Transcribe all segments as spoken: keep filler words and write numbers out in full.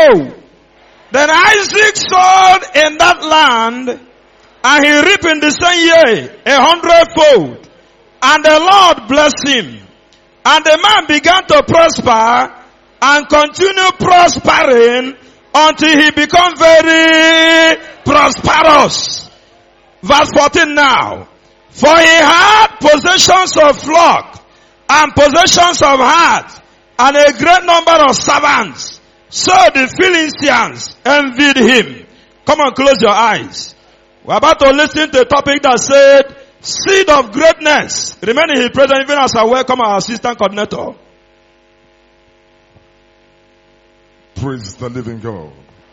hundredfold. Then Isaac sowed in that land, and he reaped in the same year a hundredfold. And the Lord blessed him. And the man began to prosper and continue prospering until he became very prosperous. Verse fourteen now. For he had possessions of flock and possessions of herds and a great number of servants. So the Philistines envied him. Come on, close your eyes. We're about to listen to a topic that said, seed of greatness. Remain in his presence even as I welcome our assistant coordinator. Praise the living God.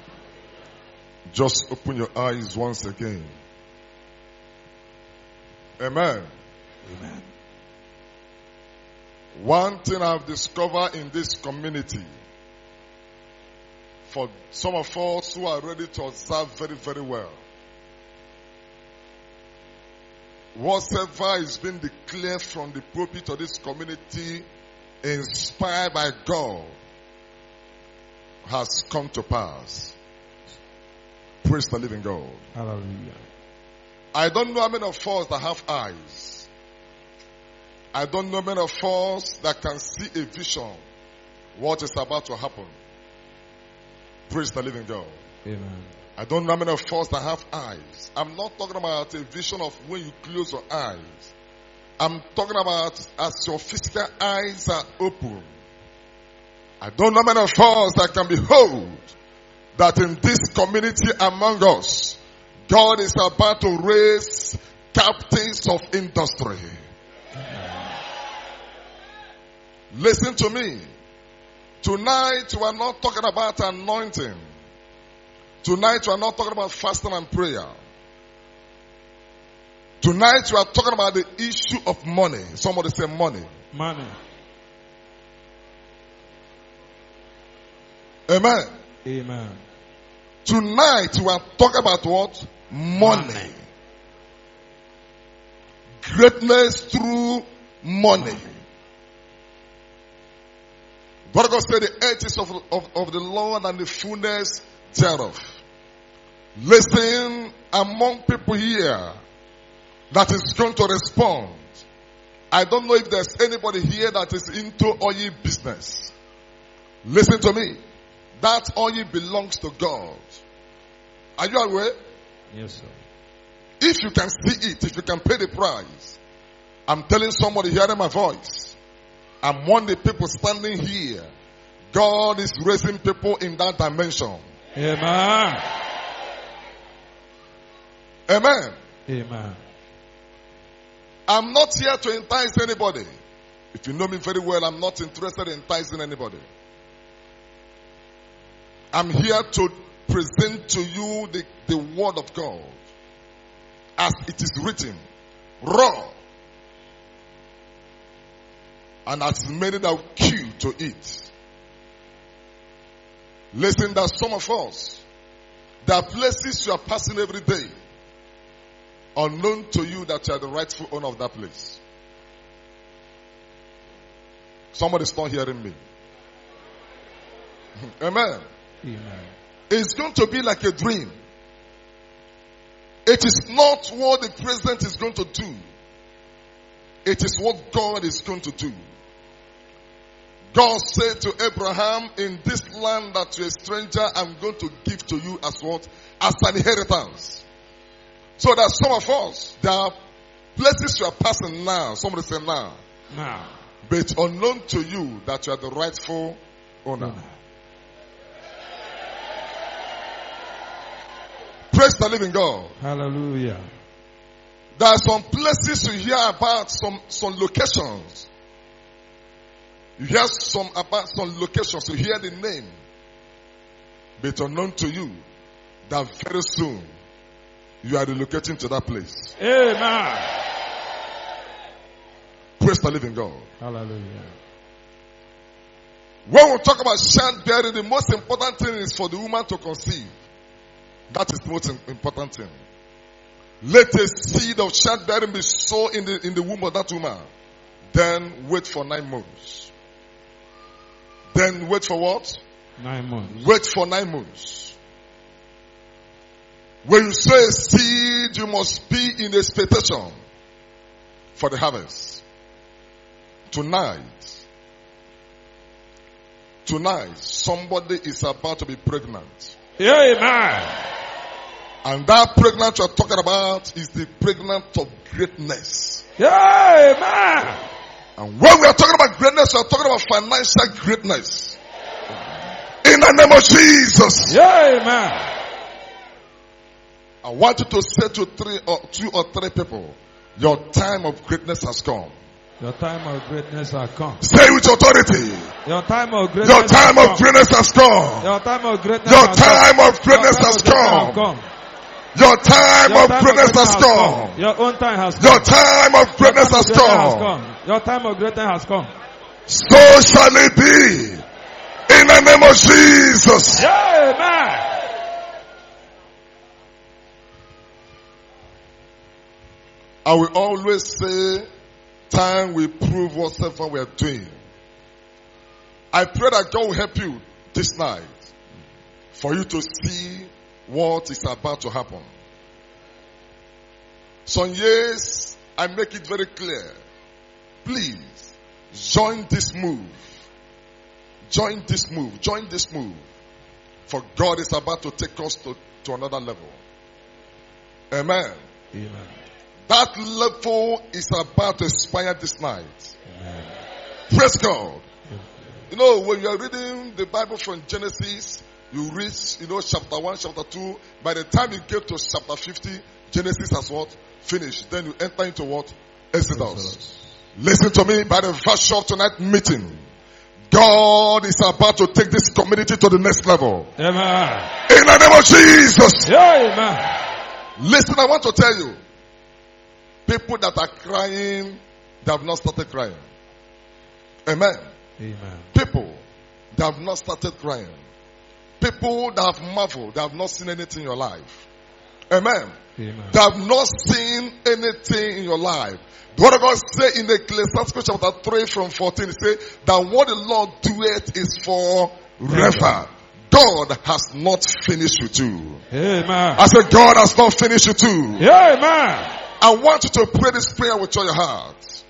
Just open your eyes once again. Amen. Amen. One thing I've discovered in this community, for some of us who are ready to observe very, very well, whatever is being declared from the pulpit of this community, inspired by God, has come to pass. Praise the living God. Hallelujah. I don't know how many of us that have eyes. I don't know many of us that can see a vision, what is about to happen. Praise the living God. Amen. I don't know how many of us that have eyes. I'm not talking about a vision of when you close your eyes. I'm talking about as your physical eyes are open. I don't know how many of us that can behold that in this community among us, God is about to raise captains of industry. Listen to me. Tonight we are not talking about anointing. Tonight we are not talking about fasting and prayer. Tonight we are talking about the issue of money. Somebody say money. Money. Amen. Amen. Tonight we are talking about what? Money. money. Greatness through money. But God said the earth is of, of, of the Lord and the fullness thereof. Listen, among people here that is going to respond. I don't know if there's anybody here that is into oil business. Listen to me. That oil belongs to God. Are you aware? Yes, sir. If you can see it, if you can pay the price, I'm telling somebody hearing my voice, among the people standing here, God is raising people in that dimension. Amen. Amen. Amen. I'm not here to entice anybody. If you know me very well, I'm not interested in enticing anybody. I'm here to present to you the, the word of God as it is written, raw, and as many that will queue to eat. Listen, that some of us, there are places you are passing every day, unknown to you that you are the rightful owner of that place. Somebody's not hearing me. Amen. Amen. It's going to be like a dream. It is not what the president is going to do. It is what God is going to do. God said to Abraham, in this land that you're a stranger, I'm going to give to you as what? As an inheritance. So that some of us, there are places you are passing now. Somebody say now. Now. But unknown to you that you are the rightful owner. Mm. Praise the living God. Hallelujah. There are some places you hear about, some, some locations. You hear some about some locations, you hear the name. But unknown to you that very soon you are relocating to that place. Amen. Praise the living God. Hallelujah. When we talk about childbearing, the most important thing is for the woman to conceive. That is the most important thing. Let a seed of childbearing be sown in the, in the womb of that woman. Then wait for nine months. Then wait for what? Nine months. Wait for nine months. When you sow a seed, you must be in expectation for the harvest. Tonight, tonight, somebody is about to be pregnant. Amen. And that pregnant you're talking about is the pregnant of greatness. Amen. And when we are talking about greatness, we are talking about financial greatness. In the name of Jesus. Amen. I want you to say to three or two or three people, your time of greatness has come. Your time of greatness has come. Say with authority. Your time of greatness. Your time of greatness has come. Your time of greatness. Your has time come. of greatness has come. come. Your time Your of time greatness of has come. Your own time has come. Your time of greatness has come. Your time of greatness has come. So shall it be. In the name of Jesus. Amen. I will always say, time will prove whatever we are doing. I pray that God will help you this night for you to see what is about to happen. Some years, I make it very clear. Please, join this move. Join this move. Join this move. For God is about to take us to, to another level. Amen. Amen. That level is about to expire this night. Amen. Praise God. You know, when you are reading the Bible from Genesis, you reach, you know, chapter one, chapter two. By the time you get to chapter fifty, Genesis has what? Finished. Then you enter into what? Exodus. Exodus. Listen to me, by the virtue of tonight's meeting, God is about to take this community to the next level. Amen. In the name of Jesus. Amen. Listen, I want to tell you, people that are crying, they have not started crying. Amen. Amen. People that have not started crying. People that have marveled, they have not seen anything in your life. Amen. Amen. They have not seen anything in your life. The word of God say in Ecclesiastes chapter three from fourteen, it say that what the Lord doeth is forever. God has not finished with you. Amen. I said God has not finished with you. Amen. I want you to pray this prayer with all your heart.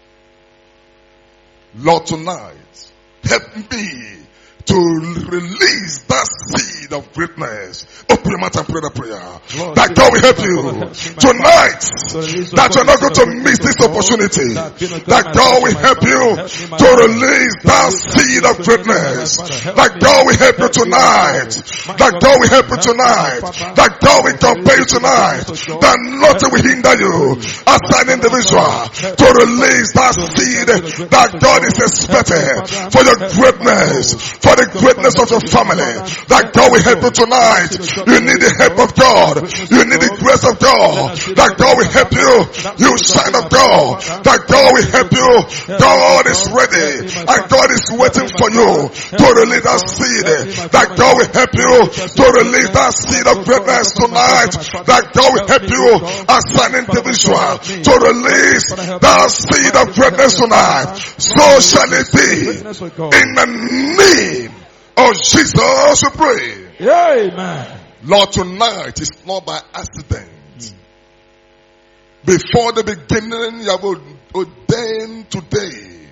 Lord, tonight, help me to release that seed of greatness. Open your mouth and pray that prayer. Lord, that God will help you tonight. That you're not going to miss this opportunity. That God will help you to release that seed of greatness. That God will help you tonight. That God will help you tonight. That God will compel you tonight. That nothing will hinder you as an individual to release that seed that God is expecting for your greatness. For the greatness of your family, that God will help you tonight. You need the help of God. You need the grace of God. That God will help you. You sign of God. That God will help you. God is ready. And God is waiting for you to release that seed. That God will help you to release that seed of greatness tonight. That God will help you as an individual to release that seed of greatness tonight. So shall it be. In the name oh Jesus, we pray. Amen. Lord, tonight is not by accident. Mm. Before the beginning, you have ordained today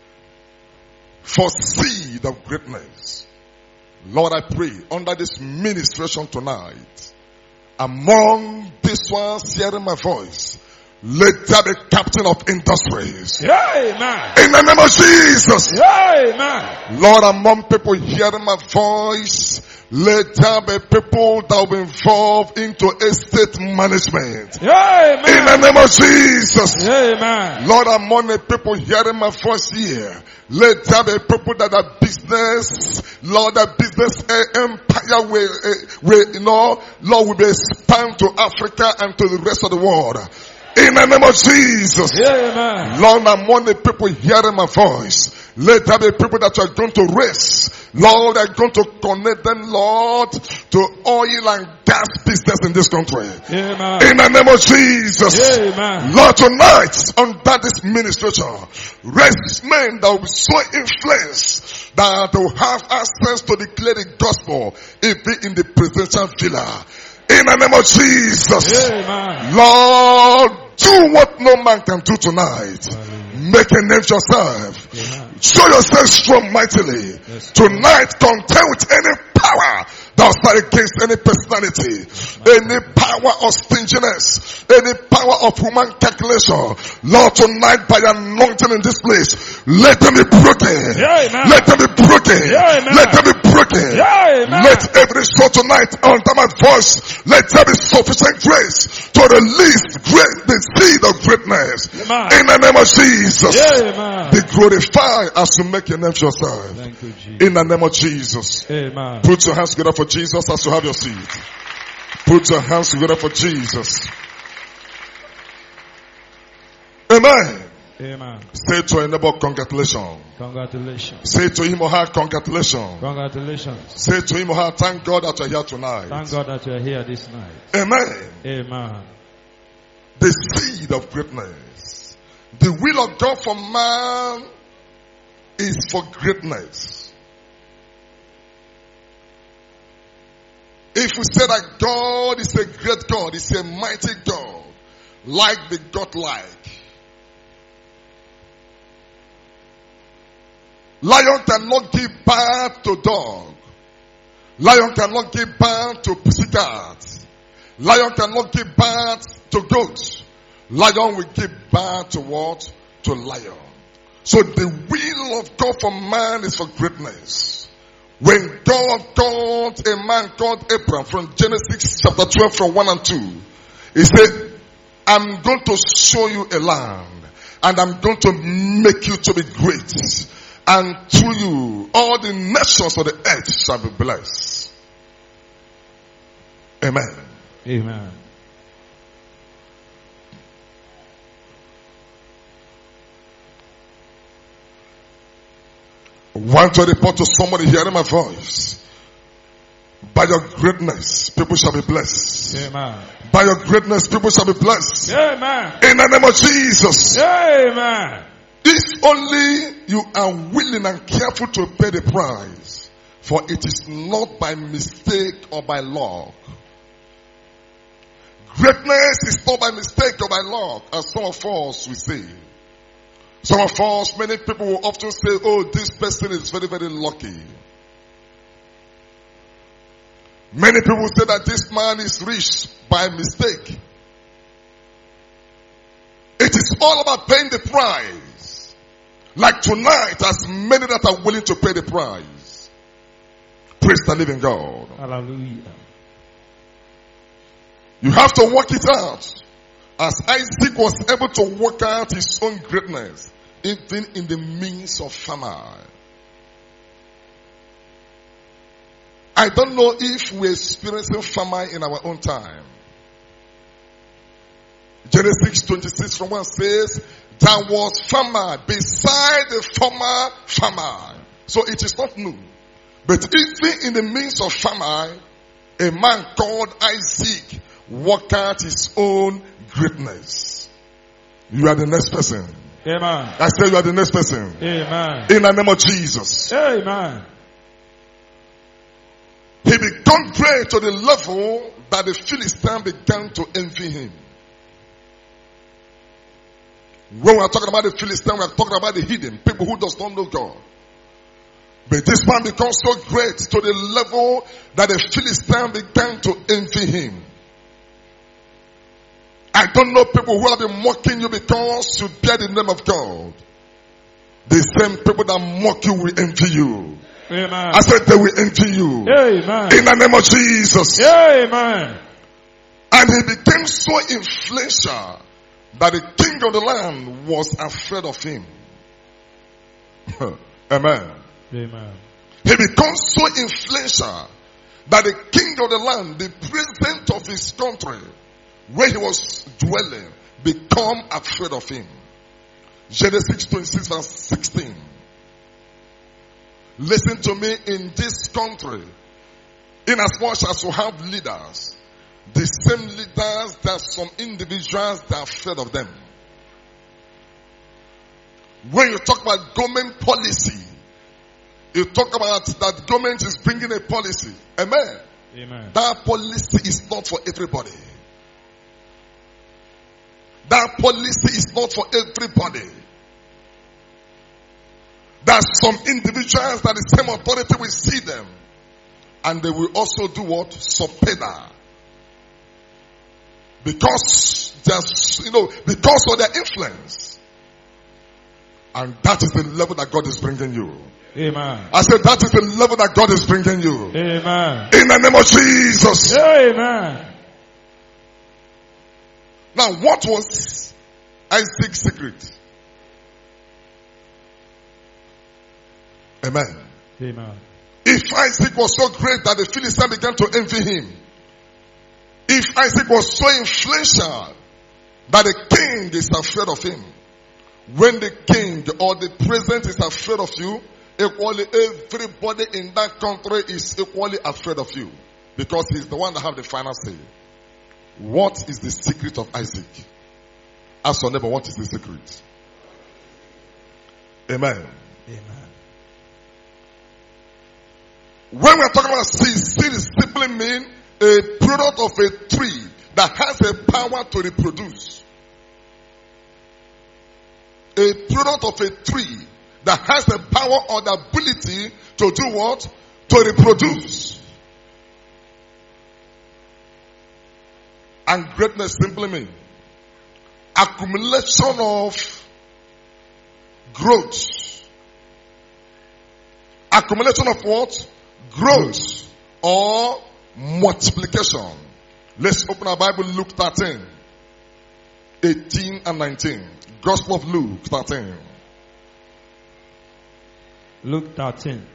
for seed of greatness. Lord, I pray under this ministration tonight, among these ones hearing my voice, let there be captain of industries. Amen. In the name of Jesus. Amen. Lord, among people hearing my voice, let there be people that will be involved into estate management. Amen. In the name of Jesus. Amen. Lord, among the people hearing my voice here, let there be people that are business, Lord, that business uh, empire will, uh, will, you know, Lord, will be expanded to Africa and to the rest of the world. In the name of Jesus. Amen. Lord, among the people hearing my voice, Let there be people that you are going to raise. Lord, are going to connect them, Lord, to oil and gas business in this country. Amen. In the name of Jesus. Amen. Lord, tonight, under this ministration, raise men that will be so influenced that they will have access to declare the gospel, even in the presidential villa. In the name of Jesus. Amen. Lord, do what no man can do tonight. Amen. Make a name for yourself. Amen. Show yourself strong mightily. Yes. Tonight, contend with any power that will stand against any personality, any power of stinginess, any power of human calculation. Lord, tonight by anointing in this place, let them be broken. Yeah, let them be broken. Yeah, let them be broken. Yeah, let every soul tonight under my voice, let there be sufficient grace to release great, the seed of greatness. Amen. In the name of Jesus. Yeah, be glorified as you make your name for yourself. Thank you, Jesus. In the name of Jesus. Amen. Put your hands together for Jesus as you have your seat. Put your hands together for Jesus. Amen. Amen. Say to your neighbor, congratulations. Congratulations. Say to him or her, congratulations. Congratulations. Say to him or her, thank God that you are here tonight. Thank God that you are here this night. Amen. Amen. The seed of greatness. The will of God for man is for greatness. If we say that God is a great God, He's a mighty God, like the God-like. Lion cannot give birth to dog. Lion cannot give birth to pussycat. Lion cannot give birth to goat. Lion will give birth to what? To lion. So the will of God for man is for greatness. When God called a man called Abraham from Genesis chapter twelve from one and two, He said, I'm going to show you a land and I'm going to make you to be great. And through you, all the nations of the earth shall be blessed. Amen. Amen. I want to report to somebody hearing my voice. By your greatness, people shall be blessed. Amen. By your greatness, people shall be blessed. Amen. In the name of Jesus. Amen. If only you are willing and careful to pay the price, for it is not by mistake or by luck. Greatness is not by mistake or by luck, as some of us will say. Some of us, many people will often say, oh, this person is very, very lucky. Many people say that this man is rich by mistake. It is all about paying the price. Like tonight, as many that are willing to pay the price. Praise the living God. Hallelujah. You have to work it out. As Isaac was able to work out his own greatness, even in the midst of famine. I don't know if we're experiencing famine in our own time. Genesis twenty-six from one says, there was famine beside the former famine. So it is not new. But even in the midst of famine, a man called Isaac worked out his own greatness. You are the next person. Amen. I say you are the next person. Amen. In the name of Jesus. Amen. He became great to the level that the Philistines began to envy him. When we are talking about the Philistines, we are talking about the hidden, people who does not know God. But this man becomes so great to the level that the Philistines began to envy him. I don't know people who have been mocking you because you bear the name of God. The same people that mock you will envy you. Amen. I said they will envy you. Amen. In the name of Jesus. Amen. And he became so influential that the king of the land was afraid of him. Amen. Amen. He becomes so influential that the king of the land, the president of his country, where he was dwelling, become afraid of him. Genesis twenty-six verse sixteen. Listen to me, in this country, in as much as you have leaders, the same leaders, there are some individuals that are afraid of them. When you talk about government policy, you talk about that government is bringing a policy. Amen. Amen. That policy is not for everybody. That policy is not for everybody. There are some individuals that the same authority will see them, and they will also do what? Subpoena. Because there's, you know, because of their influence. And that is the level that God is bringing you. Amen. I said that is the level that God is bringing you. Amen. In the name of Jesus. Amen. Now, what was Isaac's secret? Amen. Amen. If Isaac was so great that the Philistines began to envy him, if Isaac was so influential that the king is afraid of him, when the king or the president is afraid of you, equally everybody in that country is equally afraid of you, because he's the one that have the final say. What is the secret of Isaac? Ask your neighbor, what is the secret? Amen. Amen. When we're talking about seed, seed is simply mean a product of a tree that has a power to reproduce. A product of a tree that has the power or the ability to do what? To reproduce. And greatness simply means accumulation of growth. Accumulation of what? Growth or multiplication. Let's open our Bible, Luke thirteen, eighteen and nineteen. Gospel of Luke thirteen. Luke thirteen.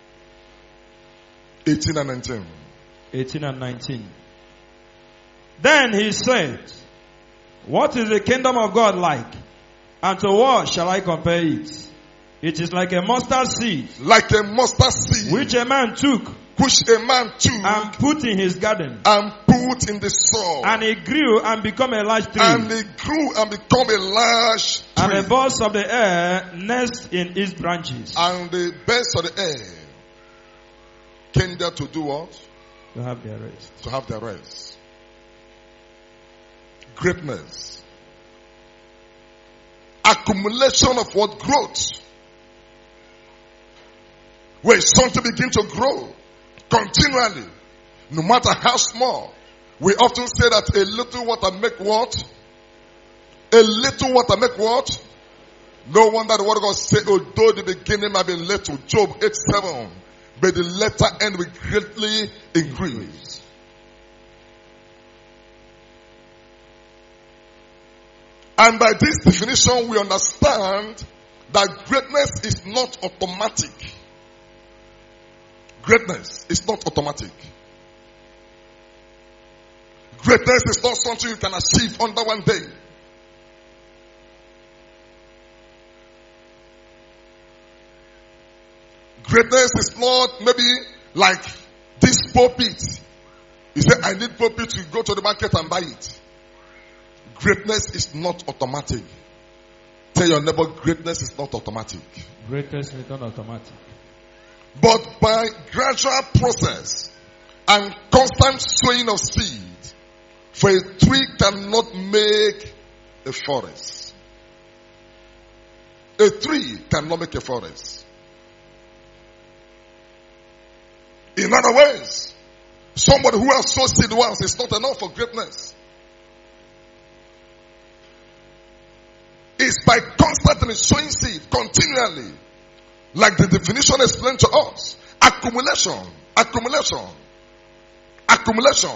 eighteen and nineteen. eighteen and nineteen. Then he said, what is the kingdom of God like? And to what shall I compare it? It is like a mustard seed. Like a mustard seed. Which a man took. Which a man took. And put in his garden. And put in the soil. And it grew and became a large tree. And it grew and became a large tree. And the birds of the air nest in its branches. And the birds of the air came there to do what? To have their rest. To have their rest. Greatness. Accumulation of what? Growth. Where something begins to grow continually, no matter how small. We often say that a little water make what? A little water make what? No wonder the word of God say, although the beginning might be little, Job eight seven, but the latter end will greatly increase. And by this definition, we understand that greatness is not automatic. Greatness is not automatic. Greatness is not something you can achieve under one day. Greatness is not maybe like this pulpit. You say, I need pulpit to go to the market and buy it. Greatness is not automatic. Tell your neighbor, greatness is not automatic. Greatness is not automatic. But by gradual process and constant sowing of seed, for a tree cannot make a forest. A tree cannot make a forest. In other words, somebody who has sowed seed once is not enough for greatness. It's by constantly sowing seed continually. Like the definition explained to us. Accumulation. Accumulation. Accumulation.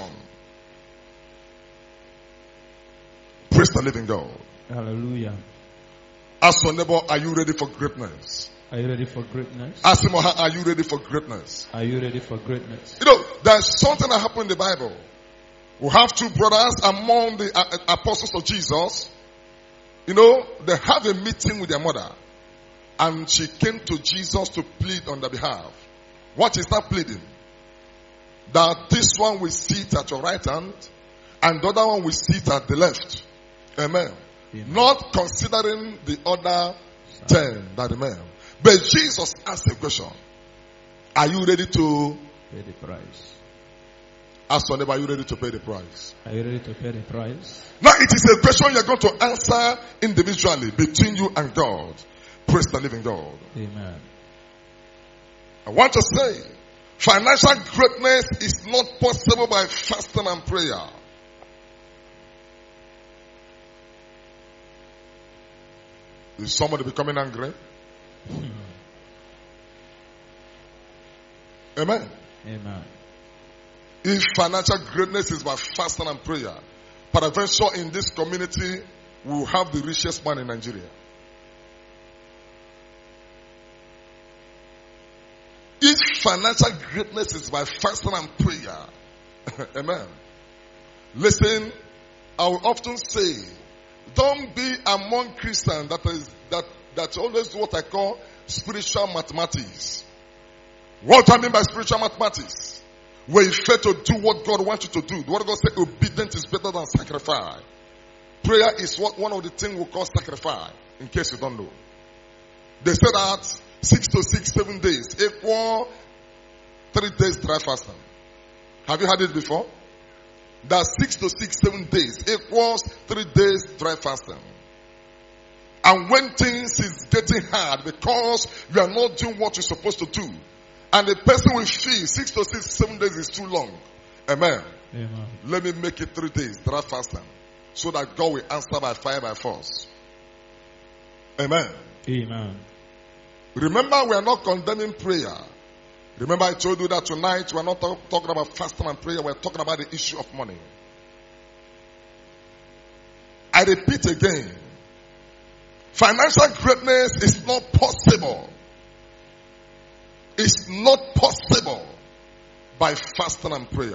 Praise the living God. Hallelujah. Ask your neighbor, are you ready for greatness? Are you ready for greatness? Ask him, are you ready for greatness? Are you ready for greatness? You know, there's something that happened in the Bible. We have two brothers among the uh, apostles of Jesus. You know, they have a meeting with their mother. And she came to Jesus to plead on their behalf. What is that pleading? That this one will sit at your right hand and the other one will sit at the left. Amen. Amen. Not considering the other ten that remain. But Jesus asked a question. Are you ready to pay the price? Ask your neighbor, are you ready to pay the price? Are you ready to pay the price? Now it is a question you're going to answer individually between you and God. Praise the living God. Amen. I want to say, financial greatness is not possible by fasting and prayer. Is somebody becoming angry? Hmm. Amen. Amen. If financial greatness is by fasting and prayer, peradventure in this community, we will have the richest man in Nigeria. If financial greatness is by fasting and prayer, amen. Listen, I will often say, don't be among Christians that is that that always do what I call spiritual mathematics. What do I mean by spiritual mathematics? Where you fail to do what God wants you to do. The word of God says obedience is better than sacrifice. Prayer is what one of the things we call sacrifice, in case you don't know. They said that six to six, seven days equal three days dry fasting. Have you heard it before? That six to six, seven days equals three days dry fasting. And when things is getting hard because you are not doing what you're supposed to do, and the person will feel six to six, seven days is too long. Amen. Amen. Let me make it three days dry fasting, so that God will answer by fire, by force. Amen. Amen. Remember, we are not condemning prayer. Remember, I told you that tonight we are not talk, talking about fasting and prayer. We are talking about the issue of money. I repeat again. Financial greatness is not possible. It's not possible by fasting and prayer.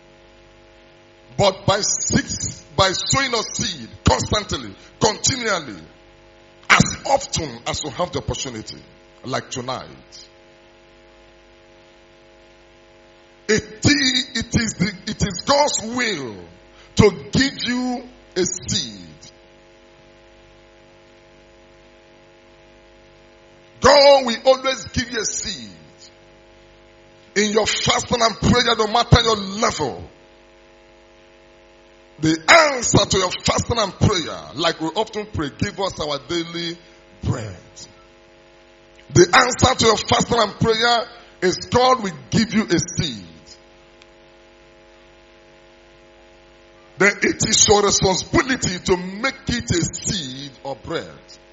But by six, by sowing a seed constantly, continually, as often as you have the opportunity, like tonight. It is, it is, the, it is God's will to give you a seed. God will always give you a seed. In your fasting and prayer, no matter your level, the answer to your fasting and prayer, like we often pray, give us our daily bread. The answer to your fasting and prayer is God will give you a seed. Then it is your responsibility to make it a seed or bread.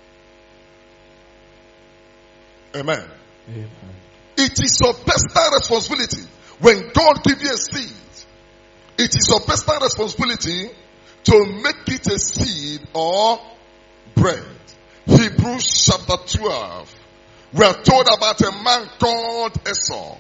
Amen. Amen. It is your personal responsibility. When God gives you a seed, it is your personal responsibility to make it a seed or bread. Hebrews chapter twelve. We are told about a man called Esau.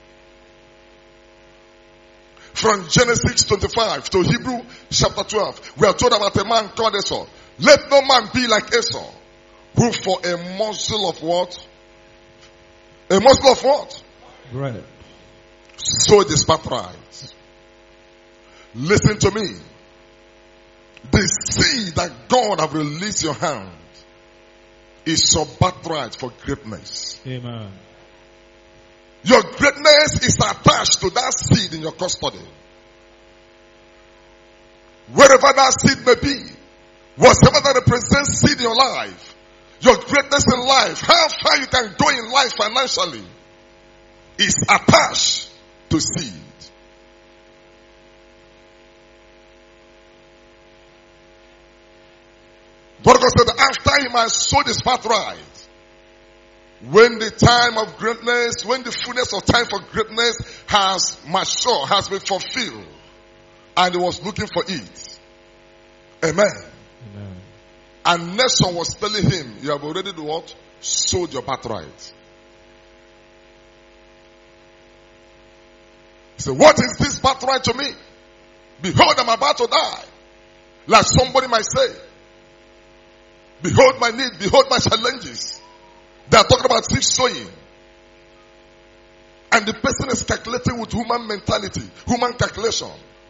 From Genesis twenty-five to Hebrews chapter twelve, we are told about a man called Esau. Let no man be like Esau, who for a morsel of what? A morsel of what? Bread. So this birthright. Listen to me. The seed that God have released your hand is your birthright for greatness. Amen. Your greatness is attached to that seed in your custody. Wherever that seed may be, whatever that represents seed in your life, your greatness in life, how far you can go in life financially, is attached to seed. But God said, after him I sowed his birthright. When the time of greatness, when the fullness of time for greatness has matured, has been fulfilled, and he was looking for it. Amen. Amen. And Nelson was telling him, you have already do what? Sold your birthright. He said, what is this birthright to me? Behold, I'm about to die. Like somebody might say, behold my need, behold my challenges. They are talking about seed sowing. And the person is calculating with human mentality, human calculation.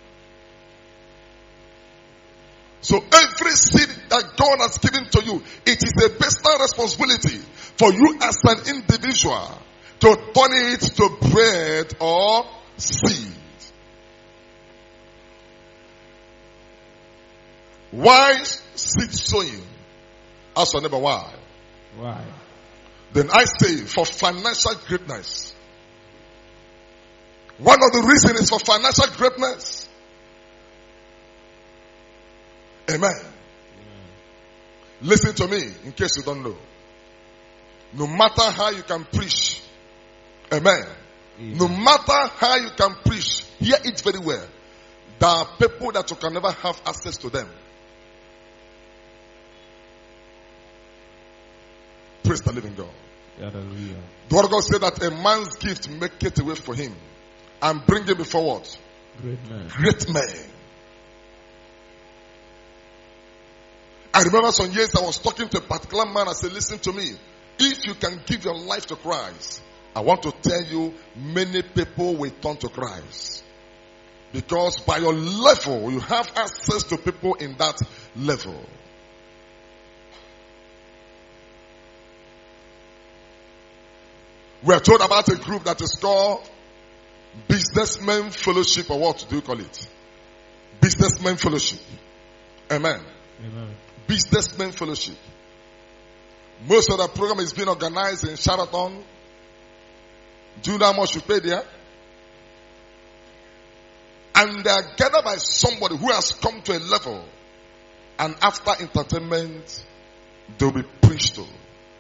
So every seed that God has given to you, it is a personal responsibility for you as an individual to turn it to bread or seed. Why seed sowing? Ask your neighbor why. Why? Then I say for financial greatness. One of the reasons is for financial greatness. Amen. Amen. Listen to me in case you don't know. No matter how you can preach. Amen. Amen. No matter how you can preach. Hear it very well. There are people that you can never have access to them. Praise the living God. Hallelujah. The word of God said that a man's gift make it away for him and bring him before what? Great men. Great men. I remember some years I was talking to a particular man. I said, listen to me. If you can give your life to Christ, I want to tell you, many people will turn to Christ. Because by your level, you have access to people in that level. We are told about a group that is called Businessmen Fellowship, or what do you call it? Businessmen Fellowship. Amen. Amen. Businessmen Fellowship. Most of the program is being organized in Sheraton. Do you know how much you pay there? And they are gathered by somebody who has come to a level, and after entertainment, they will be preached to.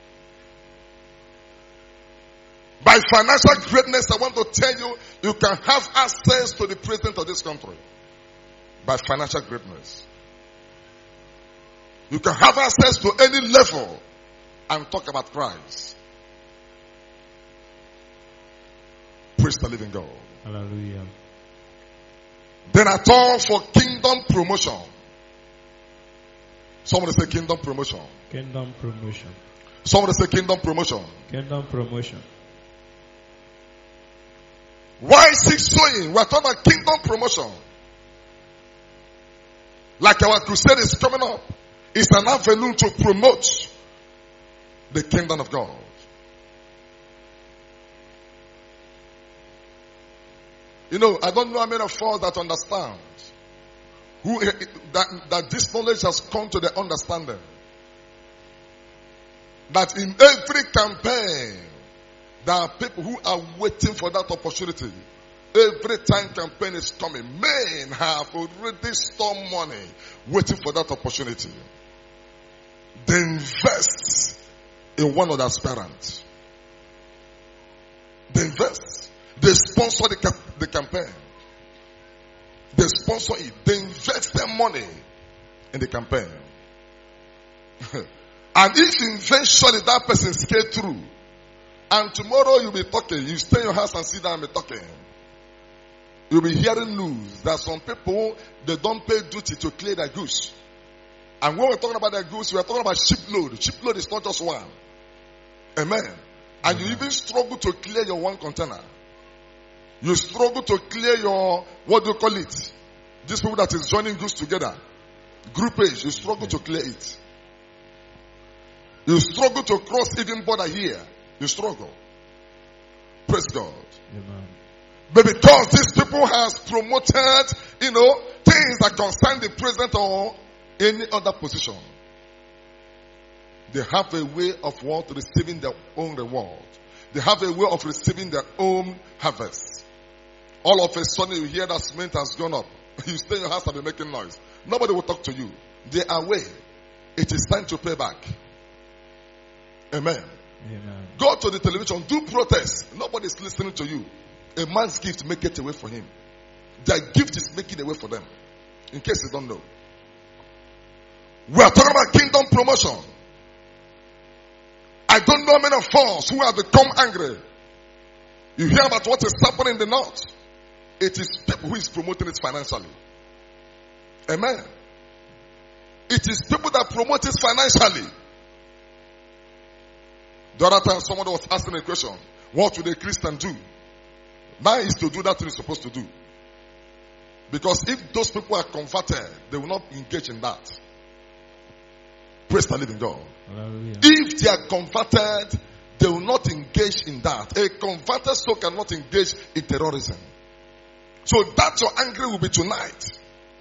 By financial greatness, I want to tell you, you can have access to the president of this country. By financial greatness. You can have access to any level and talk about Christ. Praise the living God. Hallelujah. Then I talk for kingdom promotion. Somebody say kingdom promotion. Kingdom promotion. Somebody say kingdom promotion. Kingdom promotion. Why seed sowing? We are talking about kingdom promotion. Like our crusade is coming up. It's an avenue to promote the kingdom of God. You know, I don't know how many of us that understand who that, that this knowledge has come to the understanding that in every campaign there are people who are waiting for that opportunity. Every time campaign is coming, men have already stored money waiting for that opportunity. They invest in one of the aspirants. They invest. They sponsor the, cap- the campaign. They sponsor it. They invest their money in the campaign. And if eventually that person scale through, and tomorrow you'll be talking, you stay in your house and sit down and be talking. You'll be hearing news that some people, they don't pay duty to clear their goods. And when we're talking about their goods, we're talking about shipload. Shipload is not just one. Amen. And you even struggle to clear your one container. You struggle to clear your, what do you call it? These people that is joining goods together. Group age, you struggle to clear it. You struggle to cross even border here. You struggle. Praise God. Amen. But because these people has promoted, you know, things that concern the president or any other position, they have a way of what? Receiving their own reward. They have a way of receiving their own harvest. All of a sudden you hear that cement has gone up. You stay in your house and be making noise. Nobody will talk to you. They are away. It is time to pay back. Amen. Amen. Go to the television, do protest. Nobody is listening to you. A man's gift make it away for him. Their gift is making it away for them. In case you don't know. We are talking about kingdom promotion. I don't know many of us who have become angry. You hear about what is happening in the north. It is people who is promoting it financially. Amen. It is people that promote it financially. The other time somebody was asking a question, what would a Christian do? Mine is to do that thing he's supposed to do. Because if those people are converted, they will not engage in that. Praise the living God. Hallelujah. If they are converted, they will not engage in that. A converted soul cannot engage in terrorism. So that your anger will be tonight.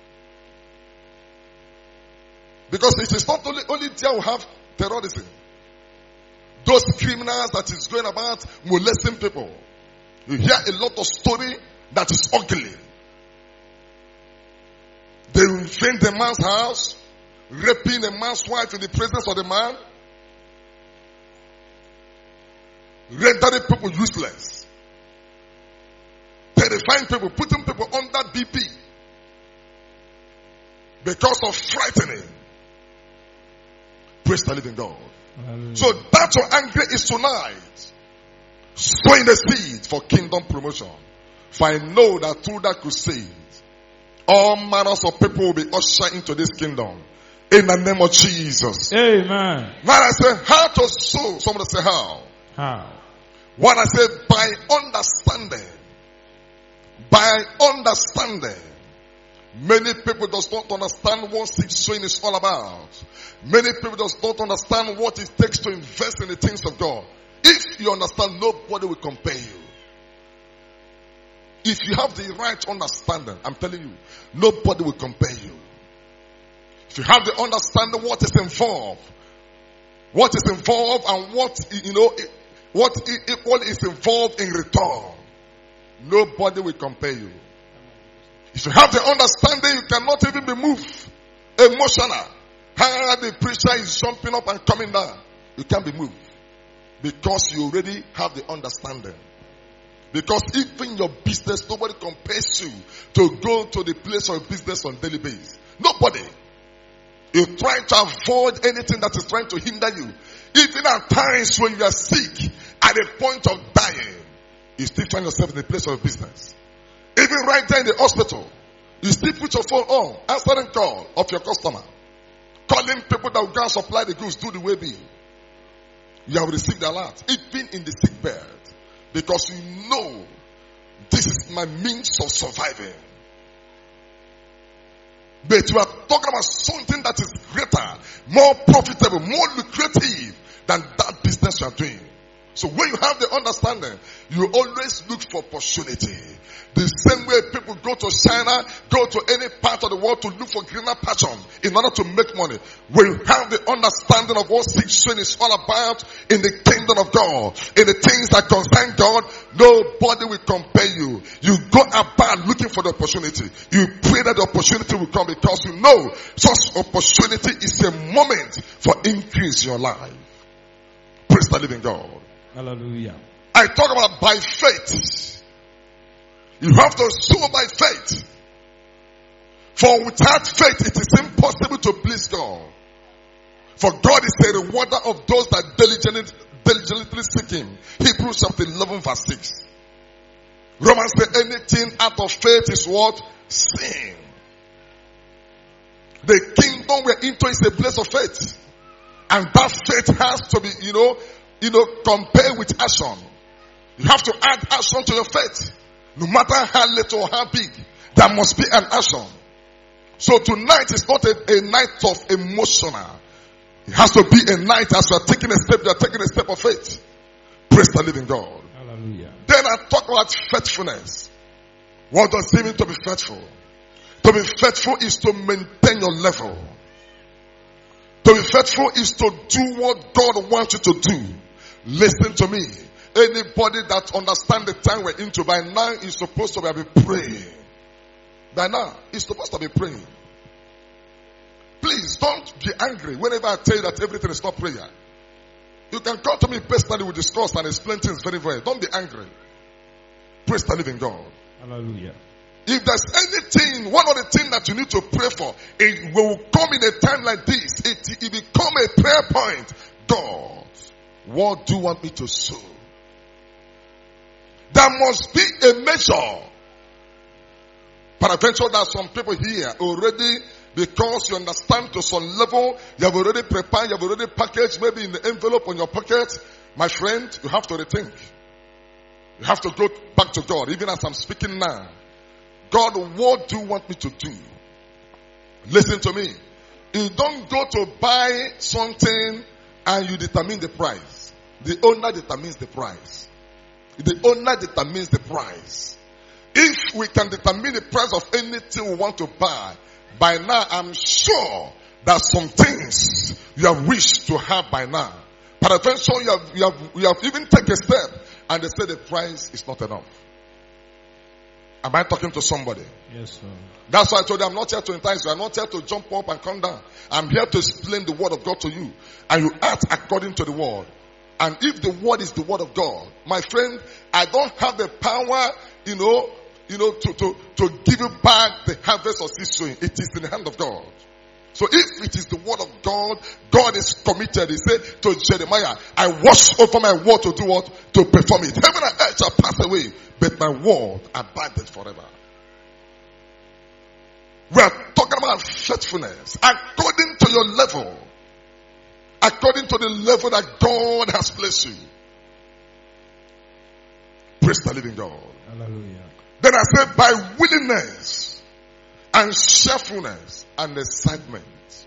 Because it is not only, only there who have terrorism. Those criminals that is going about molesting people. You hear a lot of story that is ugly. They will invade the man's house, raping a man's wife in the presence of the man, rendering people useless, terrifying people, putting people under B P because of frightening. Praise the living God. Hallelujah. So that your anger is tonight. Sowing the seed for kingdom promotion. For I know that through that crusade, all manners of people will be ushered into this kingdom. In the name of Jesus. Amen. Now I say, how to sow? Somebody say how. How? What I say, by understanding. By understanding. Many people does not understand what seed sowing is all about. Many people does not understand what it takes to invest in the things of God. If you understand, nobody will compare you. If you have the right understanding, I'm telling you, nobody will compare you. If you have the understanding what is involved, what is involved and what, you know, what equal is involved in return, nobody will compare you. If you have the understanding, you cannot even be moved. Emotional. How the preacher is jumping up and coming down. You can't be moved. Because you already have the understanding. Because even your business, nobody compares you to go to the place of business on daily basis. Nobody. You try to avoid anything that is trying to hinder you. Even at times when you are sick, at the point of dying, you still find yourself in the place of business. Even right there in the hospital, you still put your phone on, answering call of your customer. Calling people that will go and supply the goods, do the way be. You have received a lot, even in the sick bed. Because you know, this is my means of surviving. But you are talking about something that is greater, more profitable, more lucrative than that business you are doing. So when you have the understanding, you always look for opportunity. The same way people go to China, go to any part of the world to look for greener pasture in order to make money. When you have the understanding of what six sowing is all about in the kingdom of God, in the things that concern God, nobody will compare you. You go about looking for the opportunity. You pray that the opportunity will come because you know such opportunity is a moment for increase in your life. Praise the living God. Hallelujah. I talk about by faith. You have to sow by faith. For without faith, it is impossible to please God. For God is a rewarder of those that diligently, diligently seek Him. Hebrews chapter eleven verse six. Romans say anything out of faith is what? Sin. The kingdom we're into is a place of faith. And that faith has to be, you know, you know, compared with action. You have to add action to your faith. No matter how little or how big, there must be an action. So tonight is not a, a night of emotional. It has to be a night as you are taking a step, you are taking a step of faith. Praise the living God. Hallelujah. Then I talk about faithfulness. What does it mean to be faithful? To be faithful is to maintain your level. To be faithful is to do what God wants you to do. Listen to me. Anybody that understands the time we're into by now is supposed to be praying. By now, he's supposed to be praying. Please don't be angry whenever I tell you that everything is not prayer. You can come to me personally, we discuss and explain things very well. Don't be angry. Praise the living God. Hallelujah. If there's anything, one of the things that you need to pray for, it will come in a time like this. It, it become a prayer point. God, what do you want me to sow? There must be a measure. Peradventure, there are some people here already, because you understand to some level, you have already prepared, you have already packaged, maybe in the envelope on your pocket, My friend, you have to rethink. You have to go back to God. Even as I'm speaking now. God, what do you want me to do? Listen to me. You don't go to buy something and you determine the price. The owner determines the price. The owner determines the price. If we can determine the price of anything we want to buy, by now I'm sure that some things you have wished to have by now. But eventually you have, you have, you have even taken a step and they say the price is not enough. Am I talking to somebody? Yes, sir. That's why I told you I'm not here to entice you. I'm not here to jump up and come down. I'm here to explain the word of God to you. And you act according to the word. And if the word is the word of God, my friend, I don't have the power, you know, you know, to, to, to give you back the harvest of this sowing. It is in the hand of God. So if it is the word of God, God is committed. He said to Jeremiah, I watch over my word to do what? To perform it. Heaven and earth shall pass away, but my word abideth forever. We are talking about faithfulness according to your level. According to the level that God has placed you. Praise the living God. Hallelujah. Then I said by willingness and cheerfulness and excitement.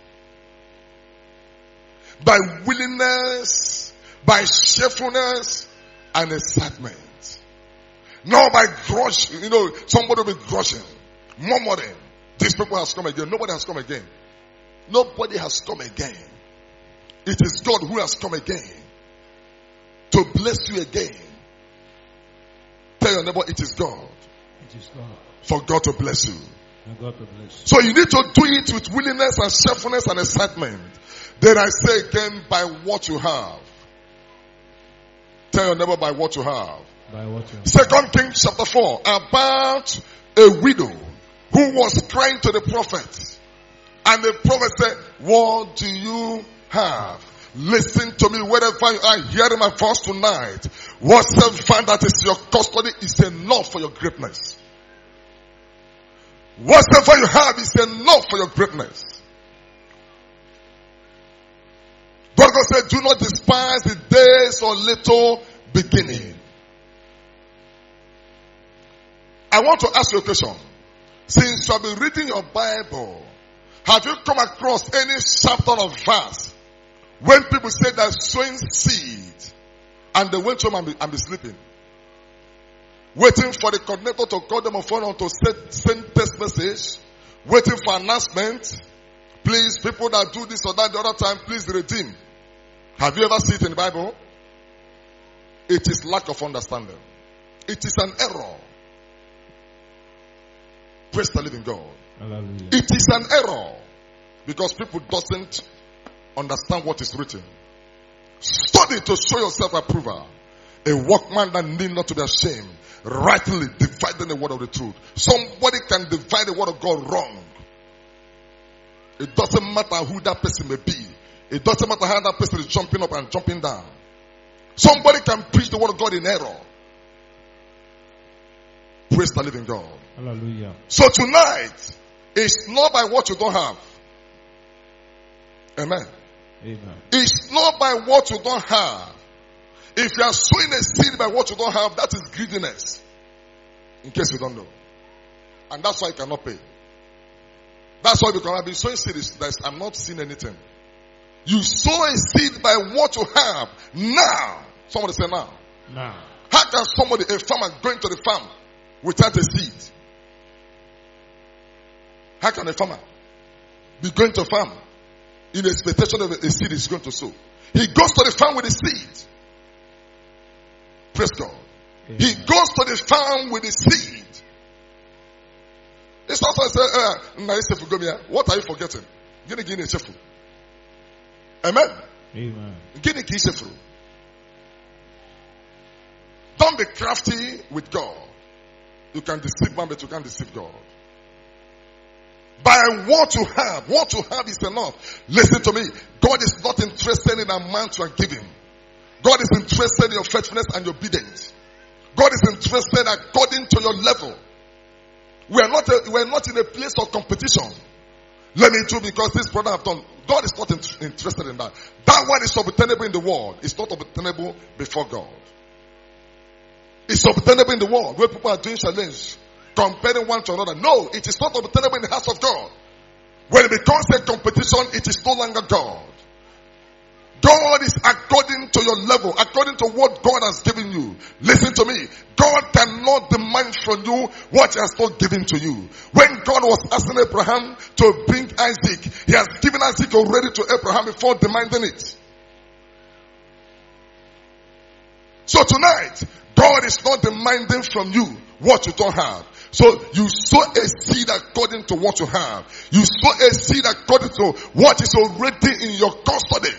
By willingness, by cheerfulness and excitement. Not by grudge, you know, somebody will be grudging, murmuring. These people has come again. Nobody has come again. Nobody has come again. It is God who has come again to bless you again. Tell your neighbor, it is God. It is God. For God to bless you. And God to bless you. So you need to do it with willingness and cheerfulness and excitement. Then I say again, by what you have. Tell your neighbor, by what you have. By what you have. Second Kings chapter four, about a widow who was crying to the prophet. And the prophet said, what do you have? Listen to me, wherever you are hearing my voice tonight, whatsoever that is your custody is enough for your greatness. Whatever you have is enough for your greatness. God said, do not despise the days or little beginning. I want to ask you a question. Since you have been reading your Bible, have you come across any chapter of verse when people say they're sowing seed and they went home and be, and be sleeping? Waiting for the coordinator to call them on phone or to send, send text message. Waiting for announcement. Please, people that do this or that the other time, please redeem. Have you ever seen it in the Bible? It is lack of understanding. It is an error. Praise the living God. Hallelujah. It is an error. Because people doesn't understand what is written. Study to show yourself approval. A workman that need not to be ashamed. Rightly dividing the word of the truth. Somebody can divide the word of God wrong. It doesn't matter who that person may be. It doesn't matter how that person is jumping up and jumping down. Somebody can preach the word of God in error. Praise the living God. Hallelujah. So tonight, it's not by what you don't have. Amen. Amen. It's not by what you don't have. If you are sowing a seed by what you don't have, that is greediness. In case you don't know. And that's why you cannot pay. That's why, because I've been sowing seeds, I'm not seeing anything. You sow a seed by what you have now. Somebody say now. Now. How can somebody, a farmer, go into the farm without a seed? How can a farmer be going to farm in expectation of a seed is going to sow? He goes to the farm with a seed. Praise God. Amen. He goes to the farm with a seed. It's not say, uh, what are you forgetting? Amen. Amen. Don't be crafty with God. You can deceive man, but you can't deceive God. By what you have, what you have is enough. Listen to me. God is not interested in the amount you are giving. God is interested in your faithfulness and your obedience. God is interested according to your level. We are not a, we are not in a place of competition. Let me do because this brother have done. God is not in- interested in that. That one is obtainable in the world. It's not obtainable before God. It's obtainable in the world where people are doing challenge, comparing one to another. No, it is not obtainable in the house of God. When it becomes a competition, it is no longer God. God is according to your level, according to what God has given you. Listen to me. God cannot demand from you what He has not given to you. When God was asking Abraham to bring Isaac, He has given Isaac already to Abraham before demanding it. So tonight, God is not demanding from you what you don't have. So you sow a seed according to what you have. You sow a seed according to what is already in your custody.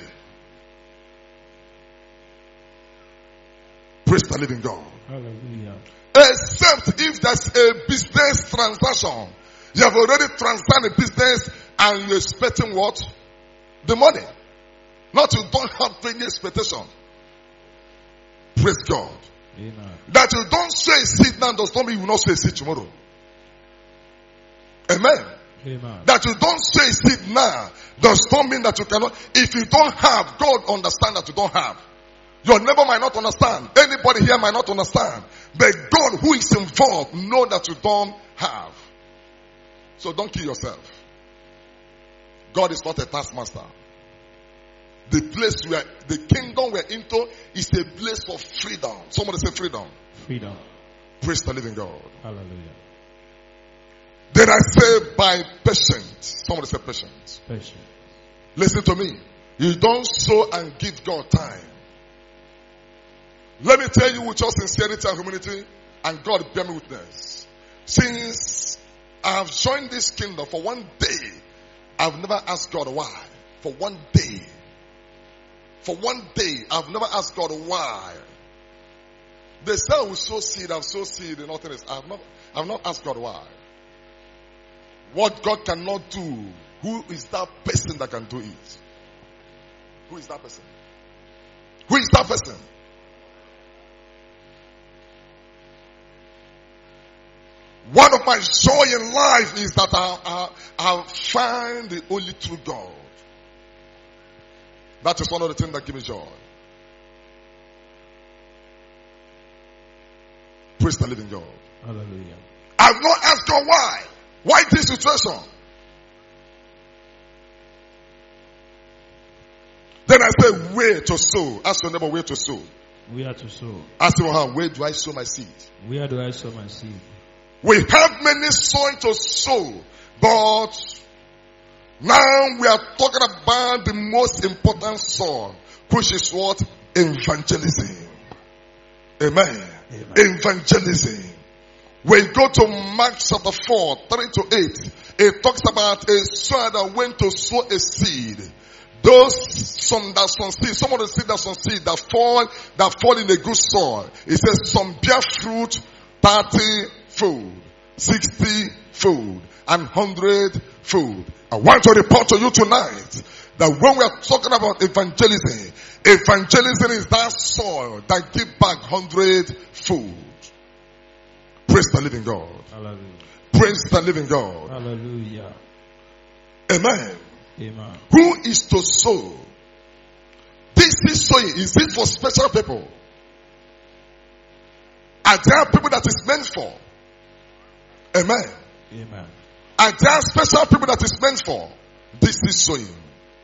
Praise the living God. Hallelujah. Except if there's a business transaction. You have already transacted a business and you're expecting what? The money. Not you don't have any expectation. Praise God. Amen. That you don't sow a seed now does not mean you will not sow a seed tomorrow. Amen. Amen. That you don't sow a seed now does not mean that you cannot. If you don't have, God understand that you don't have. Your neighbor might not understand. Anybody here might not understand. But God who is involved know that you don't have. So don't kill yourself. God is not a taskmaster. The place where the kingdom we're into is a place of freedom. Somebody say freedom. Freedom. Praise the living God. Hallelujah. Then I say by patience. Somebody say patience. Patience. Listen to me. You don't sow and give God time. Let me tell you with your sincerity and humility, and God bear me witness. Since I have joined this kingdom for one day, I've never asked God why. For one day. For one day, I've never asked God why. They say I will sow seed, I've sow seed, and nothing else. I've not, I've not asked God why. What God cannot do, who is that person that can do it? Who is that person? Who is that person? One of my joy in life is that I, I, I find the only true God. That is one of the things that give me joy. Praise the living God. Hallelujah. I've not asked God why. Why this situation? Then I say, where to sow? Ask your neighbor where to sow. Where to sow? Ask him, where do I sow my seed? Where do I sow my seed? We have many soil to sow, but now we are talking about the most important soil, which is what? Evangelism. Amen. Amen. Evangelism. We go to Mark chapter four, three to eight. It talks about a soil that went to sow a seed. Those some that some seed, some of the seed that some seed that fall that fall in a good soil. It says some bear fruit, thirty fold, sixty fold, and hundred fold. I want to report to you tonight that when we are talking about evangelism, evangelism is that soil that give back hundred fold. Praise the living God. Hallelujah. Praise the living God. Hallelujah. Amen. Amen. Who is to sow? This is sowing. Is it for special people? Are there people that is meant for? Amen. Amen. Are there special people that is meant for? This is sowing.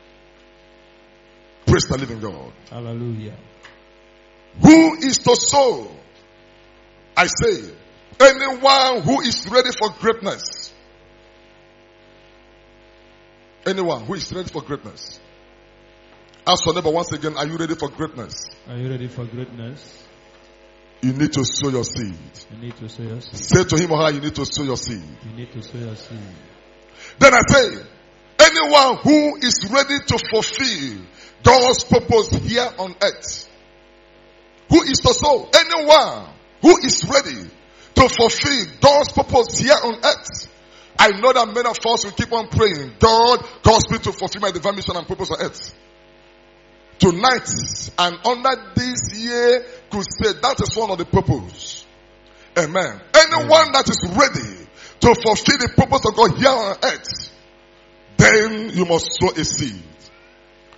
Praise the living God. Hallelujah. Who is to sow? I say, anyone who is ready for greatness. Anyone who is ready for greatness. Ask your neighbor once again, are you ready for greatness? Are you ready for greatness? You need to sow your seed. You need to sow your seed. Say to him or her, you need to sow your seed. You need to sow your seed. Then I say, anyone who is ready to fulfill God's purpose here on earth. Who is to sow? Anyone who is ready to fulfill God's purpose here on earth. I know that many of us will keep on praying, God, cause me to fulfill my divine mission and purpose on earth. Tonight and under this year crusade, that is one of the purpose. Amen. Anyone Amen. That is ready to fulfill the purpose of God here on earth, then you must sow a seed.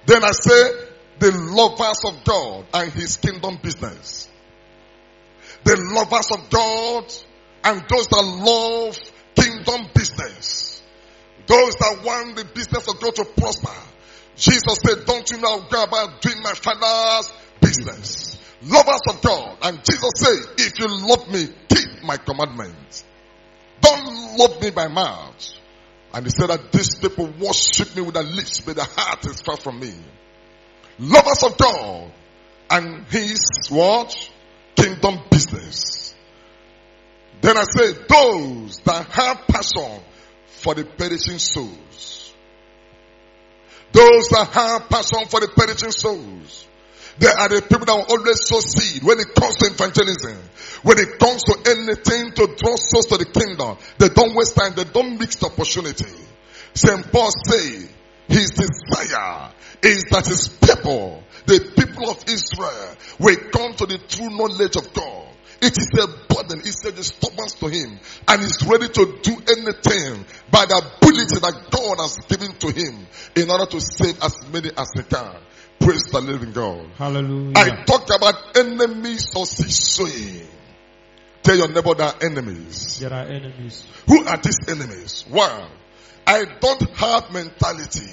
Then I say, the lovers of God and his kingdom business. The lovers of God and those that love kingdom business. Those that want the business of God to prosper. Jesus said, don't you now go about doing my father's business. Lovers of God. And Jesus said, if you love me, keep my commandments. Don't love me by mouth. And he said that these people worship me with their lips, but their heart is far from me. Lovers of God and his what? Kingdom business. Then I say, those that have passion for the perishing souls. Those that have passion for the perishing souls. They are the people that will always sow seed when it comes to evangelism. When it comes to anything to draw souls to the kingdom. They don't waste time. They don't mix the opportunity. Saint Paul say, his desire is that his people, the people of Israel, will come to the true knowledge of God. It is a burden. It's a disturbance to him. And he's ready to do anything by the ability that God has given to him in order to save as many as he can. Praise the living God. Hallelujah. I talk about enemies of seed sowing. Tell your neighbor there are enemies. There are enemies. Who are these enemies? One, I don't have mentality.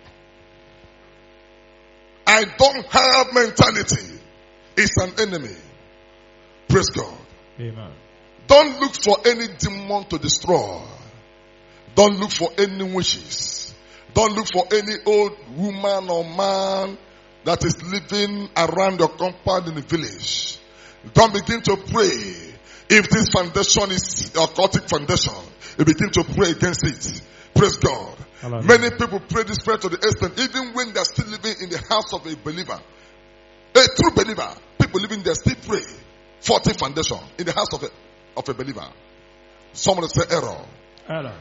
I don't have mentality. It's an enemy. Praise God. Amen. Don't look for any demon to destroy. Don't look for any wishes. Don't look for any old woman or man that is living around your compound in the village. Don't begin to pray. If this foundation is a occultic foundation, you begin to pray against it. Praise God. Hallelujah. Many people pray this prayer to the extent, even when they are still living in the house of a believer, a true believer, people living there still pray faulty foundation in the house of a, of a believer. Someone say error. Error.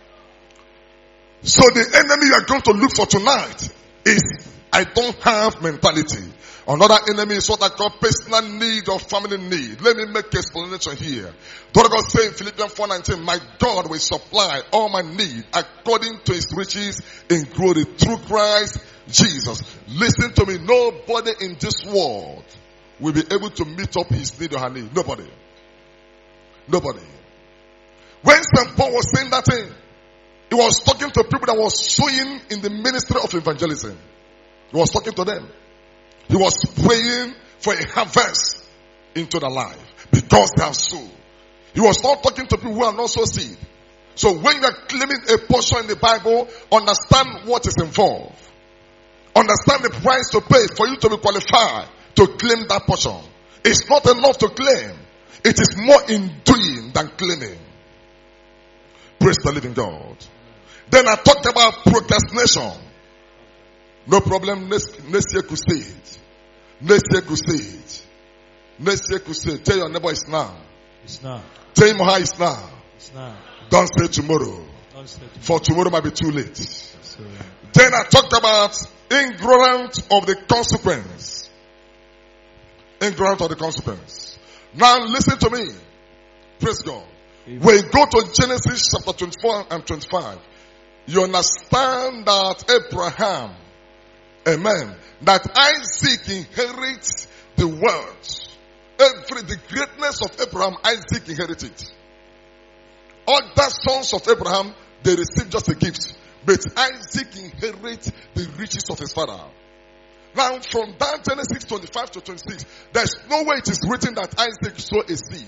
So the enemy you are going to look for tonight is I don't have mentality. Another enemy is what I call personal need or family need. Let me make an explanation here. The Lord God says in Philippians four nineteen, my God will supply all my need according to his riches in glory through Christ Jesus. Listen to me. Nobody in this world will be able to meet up his need or her need. Nobody. Nobody. When Saint Paul was saying that thing, he was talking to people that was sowing in the ministry of evangelism. He was talking to them. He was praying for a harvest into the life because they have sown. He was not talking to people who are not sow seed. So when you are claiming a portion in the Bible, understand what is involved. Understand the price to pay for you to be qualified to claim that portion. It's not enough to claim. It is more in doing than claiming. Praise the living God. Then I talked about procrastination. No problem. Next, next year crusade. Next year crusade. Next year crusade. Tell your neighbor it's now. It's now. Tell him how it's now. It's now. Don't say tomorrow. Don't say tomorrow. For tomorrow might be too late. So, yeah. Then I talked about ignorant of the consequence. Ignorant of the consequence. Now listen to me. Praise God. Amen. When you go to Genesis chapter twenty-four and twenty-five, you understand that Abraham, amen, that Isaac inherits the world. Every, the greatness of Abraham, Isaac inherited. Other sons of Abraham, they received just a gift. But Isaac inherits the riches of his father. Now from that Genesis twenty-five to twenty-six, there's no way it is written that Isaac sowed a seed.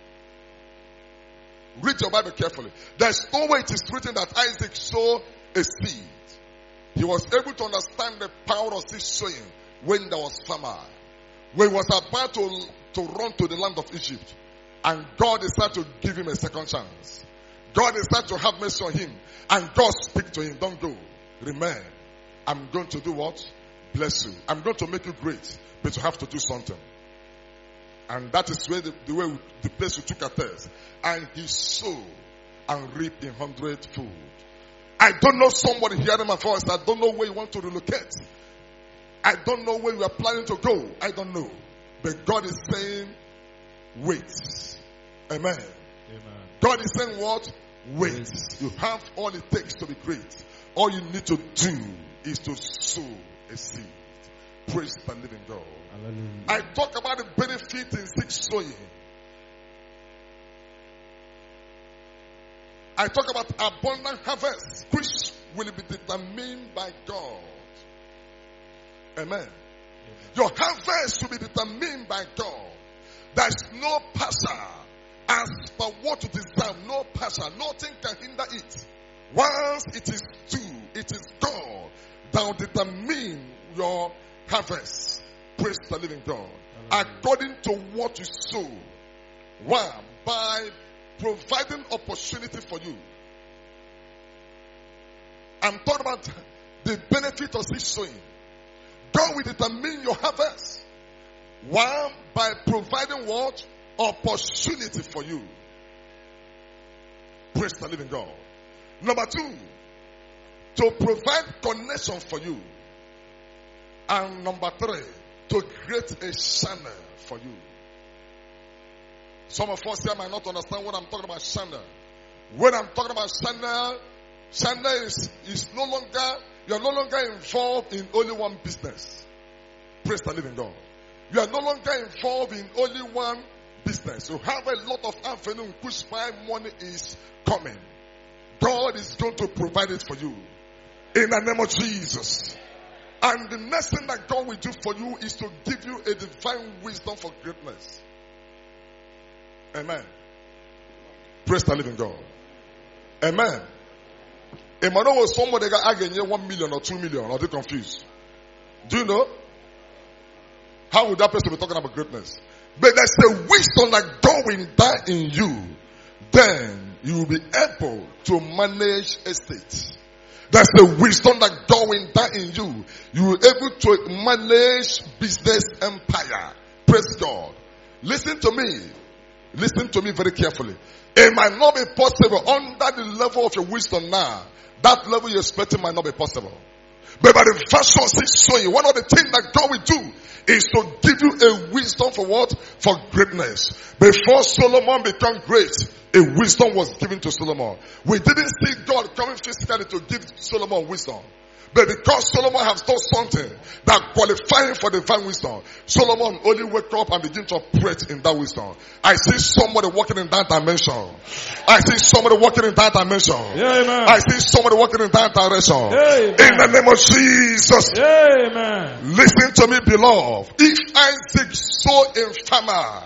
Read your Bible carefully. There's no way it is written that Isaac sowed a seed. He was able to understand the power of seed sowing when there was famine. When he was about to, to run to the land of Egypt. And God decided to give him a second chance. God decided to have mercy on him. And God speak to him, don't go. Remain. I'm going to do what? Bless you. I'm going to make you great. But you have to do something. And that is where the, the way the place we took a test. And he sowed and reaped in hundredfold. I don't know somebody hearing my voice. I don't know where you want to relocate. I don't know where you are planning to go. I don't know. But God is saying, wait. Amen. Amen. God is saying what? Wait. Wait. You have all it takes to be great. All you need to do is to sow a seed. Praise the living God. Hallelujah. I talk about the benefit in seed sowing. I talk about abundant harvest, which will be determined by God. Amen. Amen. Your harvest will be determined by God. There is no passer. As per what you deserve, no passer. Nothing can hinder it. Once it is due, it is God that will determine your harvest. Praise the living God. Amen. According to what you sow. One, by providing opportunity for you. I'm talking about the benefit of seed sowing. God will determine your harvest. One, by providing what? Opportunity for you. Praise the living God. Number two, to provide connection for you. And number three, to create a channel for you. Some of us here might not understand what I'm talking about channel. When I'm talking about channel, channel is, is no longer, you are no longer involved in only one business. Praise the living God. You are no longer involved in only one business. You have a lot of avenue in which my money is coming. God is going to provide it for you. In the name of Jesus. And the next thing that God will do for you is to give you a divine wisdom for greatness. Amen. Praise the living God. Amen. Emmanuel was somebody that got again one million or two million. Are they confused? Do you know? How would that person be talking about greatness? But there's a wisdom that God will die in you. Then you will be able to manage estate. There's a wisdom that God will die in you. You will be able to manage business empire. Praise God. Listen to me. Listen to me very carefully. It might not be possible under the level of your wisdom now. That level you're expecting might not be possible. But by the virtue of seed sowing, one of the things that God will do is to give you a wisdom for what? For greatness. Before Solomon became great, a wisdom was given to Solomon. We didn't see God coming physically to give Solomon wisdom. But because Solomon has done something that qualifies him for divine wisdom, Solomon only wake up and begin to operate in that wisdom. I see somebody walking in that dimension. I see somebody walking in that dimension. Amen. I see somebody walking in that direction. Amen. In the name of Jesus. Amen. Listen to me, beloved. If Isaac sow in famine,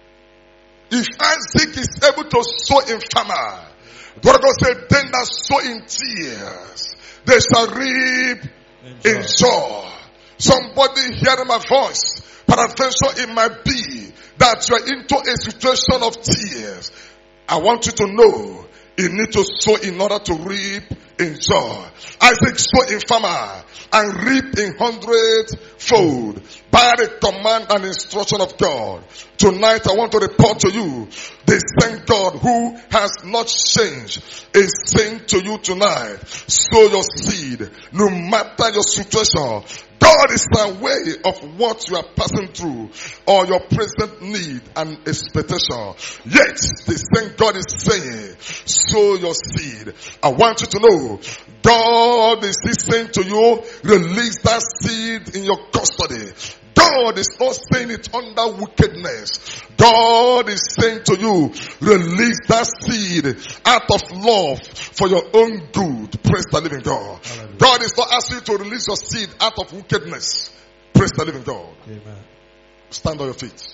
if Isaac is able to sow in famine, God said, then that sow in tears, they shall reap in joy. Somebody hearing my voice, peradventure it might be that you are into a situation of tears. I want you to know you need to sow in order to reap in joy. Isaac sowed in famine and reaped in hundredfold by the command and instruction of God. Tonight I want to report to you, the same God who has not changed is saying to you tonight, sow your seed no matter your situation. God is aware of what you are passing through or your present need and expectation. Yet the same God is saying, sow your seed. I want you to know, God is saying to you, release that seed in your custody. God is not saying it under wickedness. God is saying to you, release that seed out of love for your own good. Praise the living God. Hallelujah. God is not asking you to release your seed out of wickedness. Praise the living God. Amen. Stand on your feet.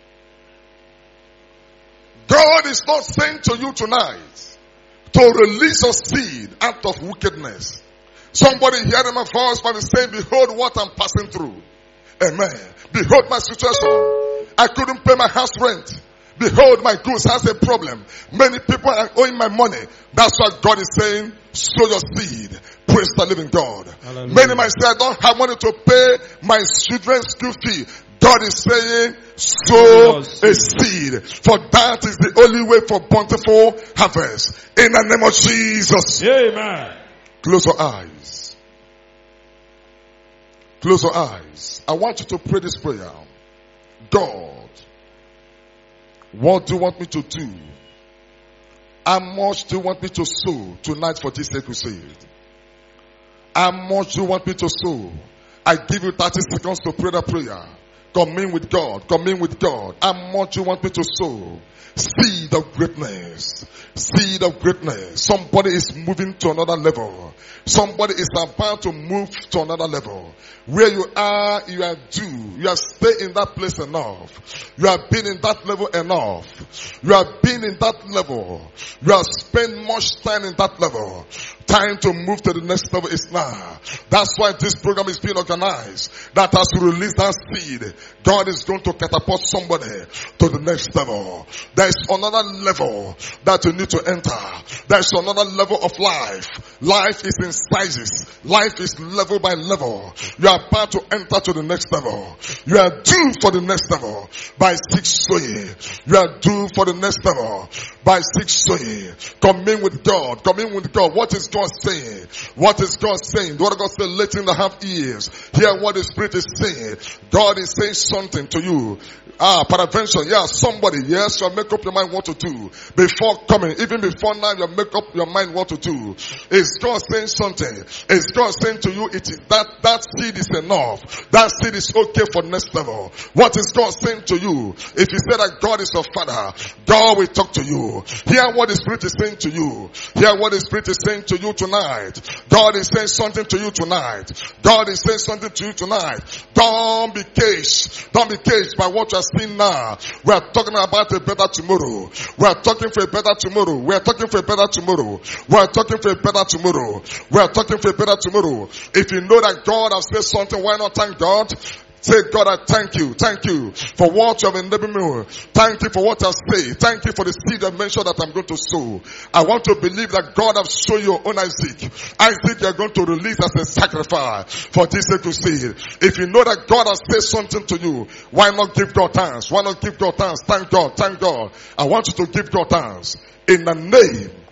God is not saying to you tonight to release your seed out of wickedness. Somebody hearing my voice might be saying, behold what I'm passing through. Amen. Behold my situation. I couldn't pay my house rent. Behold my goods has a problem. Many people are owing my money. That's what God is saying. Sow your seed. Praise the living God. Hallelujah. Many might say, I don't have money to pay my children's school fee. God is saying, sow a seed. For that is the only way for bountiful harvest. In the name of Jesus. Amen. Close your eyes. Close your eyes. I want you to pray this prayer. God, what do you want me to do? How much do you want me to sow tonight for this crusade? How much do you want me to sow? I give you thirty seconds to pray the prayer. Commune with God. Commune with God. How much you want me to sow? Seed of greatness. Seed of greatness. Somebody is moving to another level. Somebody is about to move to another level. Where you are, you are due. You have stayed in that place enough. You have been in that level enough. You have been in that level. You have spent much time in that level. Time to move to the next level is now. That's why this program is being organized. That as you release that seed, God is going to catapult somebody to the next level. There is another level that you need to enter. There is another level of life. Life is in sizes. Life is level by level. You are about to enter to the next level. You are due for the next level by six sowing. You are due for the next level by six sowing. Commune with God. Commune with God. What is God saying? What is God saying? The word of God says, let him that have ears hear what the Spirit is saying. God is saying something to you. Ah, peradventure, yeah, somebody, yes, you make up your mind what to do. Before coming, even before now, you make up your mind what to do. Is God saying something? Is God saying to you, it is that, that seed is enough. That seed is okay for next level. What is God saying to you? If you say that God is your Father, God will talk to you. Hear what the Spirit is saying to you. Hear what the Spirit is saying to you tonight. God is saying something to you tonight. God is saying something to you tonight. Don't be caged. Don't be caged by what you are seeing now. We are talking about a better tomorrow. We are talking for a better tomorrow. We are talking for a better tomorrow. We are talking for a better tomorrow. We are talking for a better tomorrow. If you know that God has said something, why not thank God? Say, God, I thank you. Thank you for what you have enabled me with. Thank you for what I say. Thank you for the seed I mentioned that I'm going to sow. I want to believe that God has shown your own Isaac. Isaac, you're going to release as a sacrifice for this to seed. If you know that God has said something to you, why not give God thanks? Why not give God thanks? Thank God. Thank God. I want you to give God thanks in the name